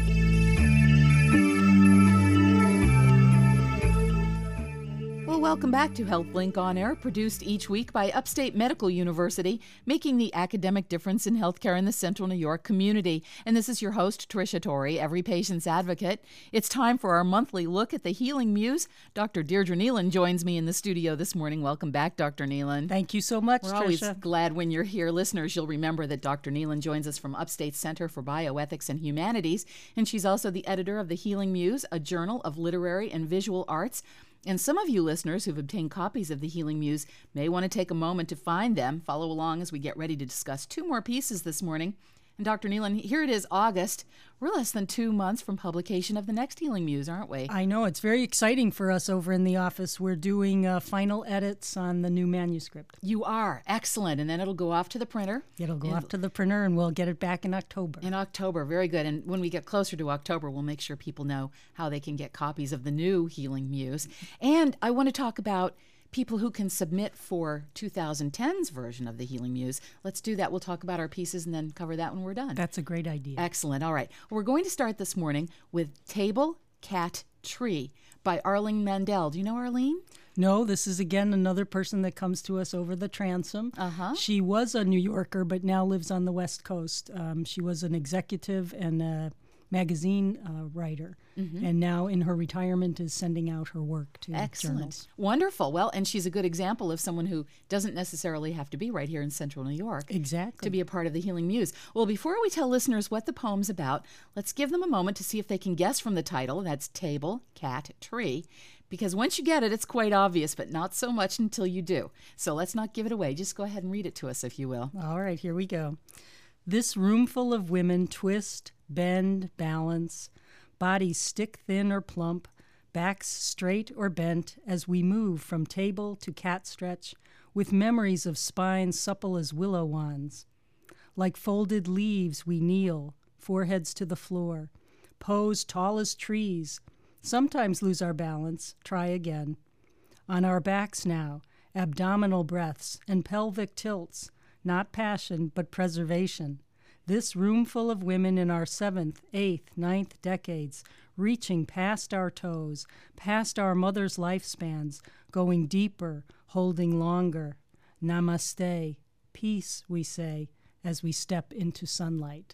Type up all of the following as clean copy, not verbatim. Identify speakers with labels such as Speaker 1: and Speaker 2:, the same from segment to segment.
Speaker 1: Welcome back to HealthLink On Air, produced each week by Upstate Medical University, making the academic difference in healthcare in the Central New York community. And this is your host, Tricia Torrey, every patient's advocate. It's time for our monthly look at the Healing Muse. Dr. Deirdre Nealon joins me in the studio this morning. Welcome back, Dr. Nealon.
Speaker 2: Thank you so much,
Speaker 1: We're
Speaker 2: Tricia.
Speaker 1: always glad when you're here. Listeners, you'll remember that Dr. Nealon joins us from Upstate Center for Bioethics and Humanities, and she's also the editor of the Healing Muse, a journal of literary and visual arts. And some of you listeners who've obtained copies of the Healing Muse may want to take a moment to find them. Follow along as we get ready to discuss two more pieces this morning. And Dr. Nealon, here it is, August. We're less than 2 months from publication of the next Healing Muse, aren't we?
Speaker 2: I know. It's very exciting for us over in the office. We're doing final edits on the new manuscript.
Speaker 1: You are. Excellent. And then it'll go off to the printer.
Speaker 2: It'll go off to the printer, and we'll get it back in October.
Speaker 1: In October. Very good. And when we get closer to October, we'll make sure people know how they can get copies of the new Healing Muse. And I want to talk about people who can submit for 2010's version of the Healing Muse. Let's do that. We'll talk about our pieces and then cover that when we're done.
Speaker 2: That's a great idea.
Speaker 1: Excellent. All right. We're going to start this morning with Table, Cat, Tree by Arlene Mandel. Do you know Arlene?
Speaker 2: No, this is, again, another person that comes to us over the transom. She was a New Yorker, but now lives on the West Coast. She was an executive and a magazine writer, and now in her retirement is sending out her work to journals.
Speaker 1: Wonderful. Well, and she's a good example of someone who doesn't necessarily have to be right here in Central New York to be a part of the Healing Muse. Well, before we tell listeners what the poem's about, let's give them a moment to see if they can guess from the title. That's Table, Cat, Tree. Because once you get it, it's quite obvious, but not so much until you do. So let's not give it away. Just go ahead and read it to us, if you will.
Speaker 2: All right, here we go. This roomful of women twist, bend, balance, bodies stick thin or plump, backs straight or bent as we move from table to cat stretch, with memories of spines supple as willow wands. Like folded leaves we kneel, foreheads to the floor, pose tall as trees, sometimes lose our balance, try again. On our backs now, abdominal breaths and pelvic tilts, not passion, but preservation. This roomful of women in our 7th, 8th, 9th decades, reaching past our toes, past our mothers' lifespans, going deeper, holding longer. Namaste, peace, we say, as we step into sunlight.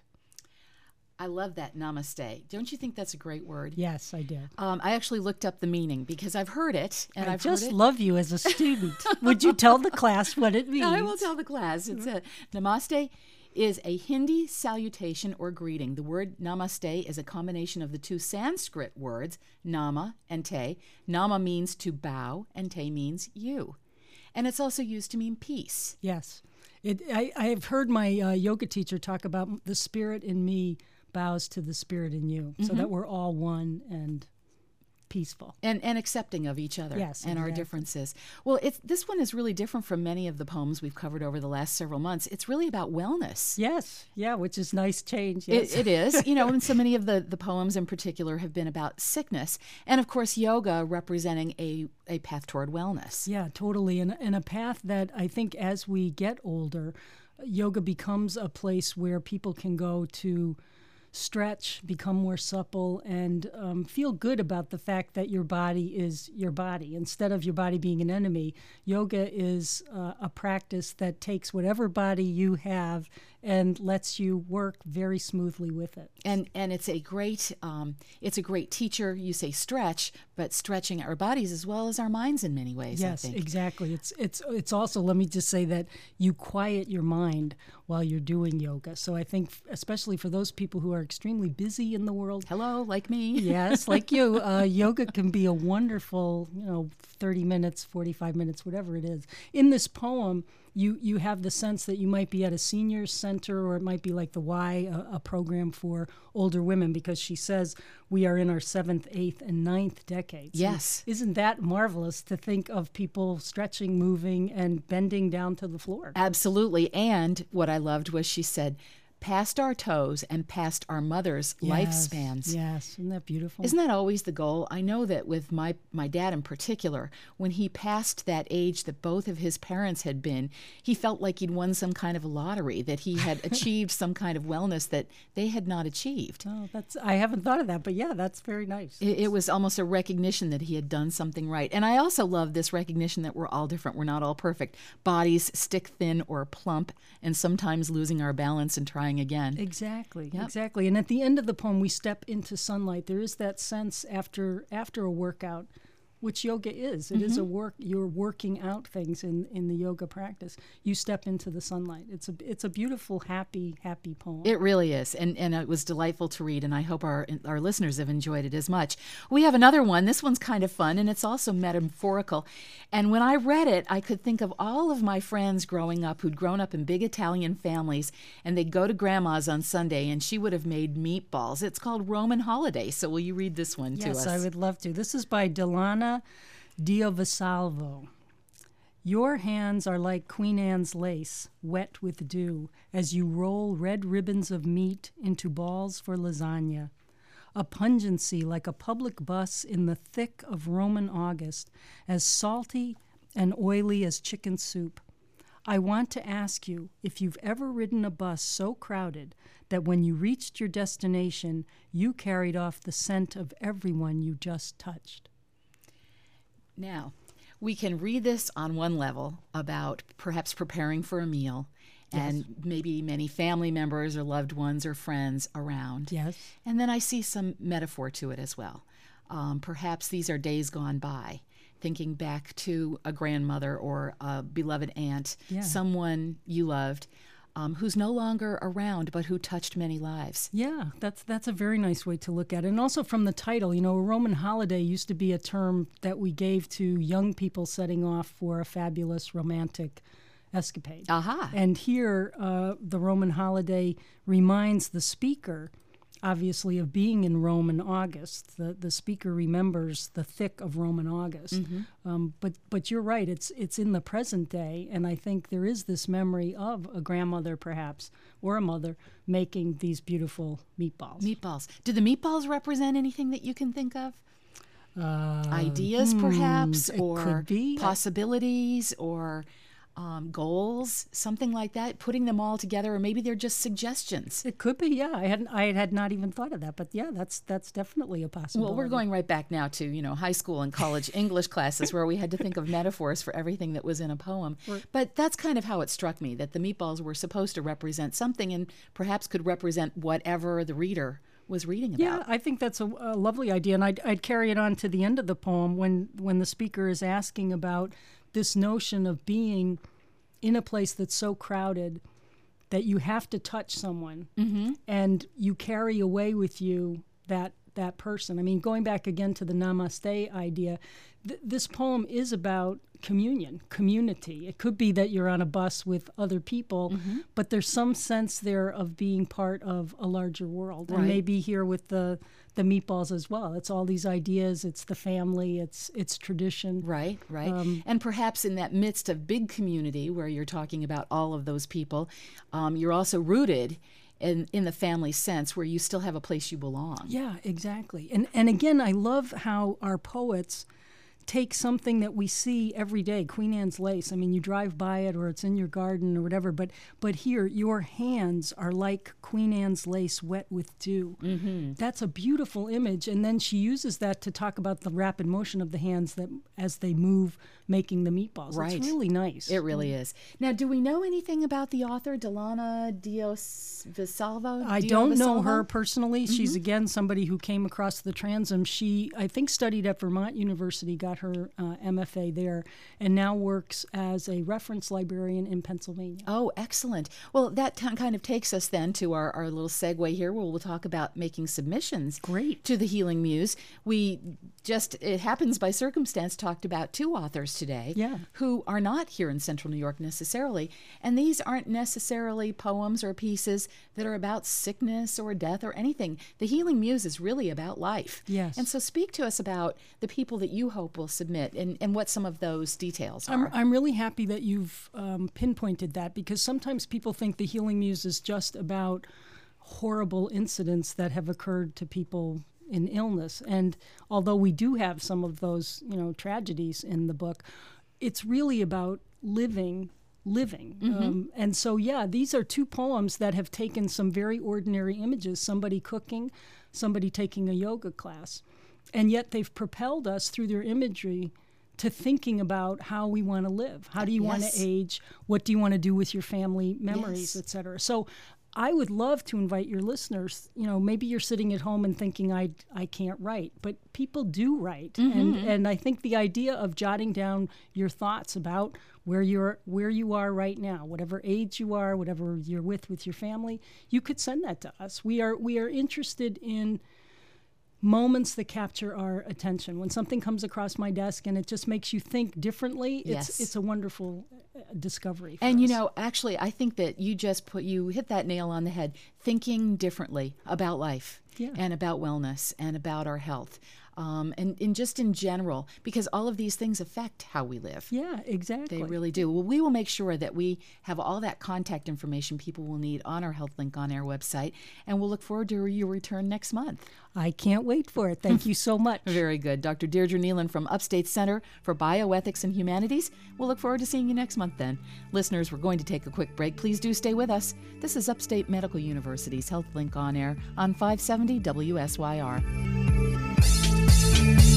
Speaker 1: I love that, namaste. Don't you think that's a great word?
Speaker 2: Yes, I did.
Speaker 1: I actually looked up the meaning because I've heard it. And
Speaker 2: I just love you as a student. Would you tell the class what it means?
Speaker 1: I will tell the class. It's namaste is a Hindi salutation or greeting. The word namaste is a combination of the two Sanskrit words, nama and te. Nama means to bow, and te means you. And it's also used to mean peace.
Speaker 2: Yes. I have heard my yoga teacher talk about the spirit in me bows to the spirit in you, so that we're all one and peaceful.
Speaker 1: And accepting of each other and our differences. Well, this one is really different from many of the poems we've covered over the last several months. It's really about wellness.
Speaker 2: Yes, yeah, which is nice change. Yes.
Speaker 1: It is. And so many of the poems in particular have been about sickness. And, of course, yoga representing a path toward wellness.
Speaker 2: Yeah, totally. And a path that I think as we get older, yoga becomes a place where people can go to stretch, become more supple, and feel good about the fact that your body is your body. Instead of your body being an enemy, yoga is a practice that takes whatever body you have and lets you work very smoothly with it.
Speaker 1: And it's a great teacher. You say stretch, but stretching our bodies as well as our minds in many ways.
Speaker 2: Yes,
Speaker 1: I think.
Speaker 2: Exactly. It's also, let me just say that you quiet your mind while you're doing yoga. So I think especially for those people who are extremely busy in the world.
Speaker 1: Hello, like me.
Speaker 2: Yes, like you. Yoga can be a wonderful, 30 minutes, 45 minutes, whatever it is. In this poem, you have the sense that you might be at a senior center, or it might be like the Y, a program for older women, because she says we are in our 7th, 8th, and 9th decades.
Speaker 1: Yes.
Speaker 2: And isn't that marvelous to think of people stretching, moving, and bending down to the floor?
Speaker 1: Absolutely. And what I loved was she said, past our toes and past our mother's lifespans.
Speaker 2: Yes, isn't that beautiful?
Speaker 1: Isn't that always the goal? I know that with my dad in particular, when he passed that age that both of his parents had been, he felt like he'd won some kind of a lottery, that he had achieved some kind of wellness that they had not achieved.
Speaker 2: Oh, I haven't thought of that, but yeah, that's very nice.
Speaker 1: It was almost a recognition that he had done something right. And I also love this recognition that we're all different. We're not all perfect. Bodies stick thin or plump, and sometimes losing our balance and trying again.
Speaker 2: Exactly,
Speaker 1: Yep.
Speaker 2: exactly. And at the end of the poem, we step into sunlight. There is that sense after a workout, which yoga is. It is a work. You're working out things in the yoga practice. You step into the sunlight. It's a beautiful, happy poem.
Speaker 1: It really is, and it was delightful to read, and I hope our listeners have enjoyed it as much. We have another one. This one's kind of fun, and it's also metaphorical. And when I read it, I could think of all of my friends growing up who'd grown up in big Italian families, and they'd go to Grandma's on Sunday, and she would have made meatballs. It's called Roman Holiday, so will you read this one to us?
Speaker 2: Yes, I would love to. This is by Delana Diovesalvo. Your hands are like Queen Anne's lace, wet with dew, as you roll red ribbons of meat into balls for lasagna. A pungency like a public bus in the thick of Roman August, as salty and oily as chicken soup. I want to ask you if you've ever ridden a bus so crowded that when you reached your destination, you carried off the scent of everyone you just touched.
Speaker 1: Now, we can read this on one level about perhaps preparing for a meal and maybe many family members or loved ones or friends around.
Speaker 2: Yes.
Speaker 1: And then I see some metaphor to it as well. Perhaps these are days gone by, thinking back to a grandmother or a beloved aunt, someone you loved, who's no longer around but who touched many lives.
Speaker 2: Yeah, that's a very nice way to look at it. And also from the title, a Roman holiday used to be a term that we gave to young people setting off for a fabulous romantic escapade.
Speaker 1: Aha.
Speaker 2: And here, the Roman holiday reminds the speaker, obviously, of being in Rome in August. The speaker remembers the thick of Roman August. But you're right, it's in the present day, and I think there is this memory of a grandmother, perhaps, or a mother, making these beautiful meatballs.
Speaker 1: Meatballs. Do the meatballs represent anything that you can think of? Ideas, perhaps, or
Speaker 2: could be.
Speaker 1: Possibilities, or goals, something like that, putting them all together, or maybe they're just suggestions.
Speaker 2: It could be, yeah. I had not even thought of that, but yeah, that's definitely a possibility.
Speaker 1: Well, we're going right back now to, high school and college English classes where we had to think of metaphors for everything that was in a poem.
Speaker 2: Right.
Speaker 1: But that's kind of how it struck me, that the meatballs were supposed to represent something and perhaps could represent whatever the reader was reading about.
Speaker 2: Yeah, I think that's a lovely idea, and I'd carry it on to the end of the poem when the speaker is asking about this notion of being in a place that's so crowded that you have to touch someone, and you carry away with you that person. I mean, going back again to the namaste idea, this poem is about community. It could be that you're on a bus with other people, but there's some sense there of being part of a larger world.
Speaker 1: Right.
Speaker 2: And maybe here with the meatballs as well. It's all these ideas, it's the family, it's tradition.
Speaker 1: Right. And perhaps in that midst of big community where you're talking about all of those people, you're also rooted in the family sense where you still have a place you belong.
Speaker 2: Yeah, exactly. And again, I love how our poets take something that we see every day, Queen Anne's lace. I mean, you drive by it or it's in your garden or whatever, but here, your hands are like Queen Anne's lace wet with dew. That's a beautiful image, and then she uses that to talk about the rapid motion of the hands that as they move, making the meatballs.
Speaker 1: Right.
Speaker 2: It's really nice.
Speaker 1: It really is. Now, do we know anything about the author, Delana Diovesalvo?
Speaker 2: I don't know her personally. She's, again, somebody who came across the transom. She, I think, studied at Vermont University, got her MFA there, and now works as a reference librarian in Pennsylvania.
Speaker 1: Oh, excellent. Well, that kind of takes us then to our little segue here where we'll talk about making submissions to the Healing Muse. We just, it happens by circumstance, talked about two authors today who are not here in Central New York necessarily, and these aren't necessarily poems or pieces that are about sickness or death or anything. The Healing Muse is really about life.
Speaker 2: Yes.
Speaker 1: And so speak to us about the people that you hope will people submit and what some of those details are.
Speaker 2: I'm really happy that you've pinpointed that, because sometimes people think the Healing Muse is just about horrible incidents that have occurred to people in illness. And although we do have some of those, tragedies in the book, it's really about living. And so, these are two poems that have taken some very ordinary images, somebody cooking, somebody taking a yoga class, and yet they've propelled us through their imagery to thinking about how we want to live. How do you want to age? What do you want to do with your family memories, et cetera? So I would love to invite your listeners, maybe you're sitting at home and thinking, I can't write, but people do write. And I think the idea of jotting down your thoughts about where you are right now, whatever age you are, whatever you're with your family, you could send that to us. We are interested in moments that capture our attention. When something comes across my desk and it just makes you think differently, it's a wonderful discovery for us.
Speaker 1: Actually, I think that you hit that nail on the head, thinking differently about life and about wellness and about our health. And just in general, because all of these things affect how we live.
Speaker 2: Yeah, exactly.
Speaker 1: They really do. Well, we will make sure that we have all that contact information people will need on our HealthLink On Air website, and we'll look forward to your return next month.
Speaker 2: I can't wait for it. Thank you so much.
Speaker 1: Very good. Dr. Deirdre Neilan from Upstate Center for Bioethics and Humanities. We'll look forward to seeing you next month then. Listeners, we're going to take a quick break. Please do stay with us. This is Upstate Medical University's HealthLink On Air on 570 WSYR.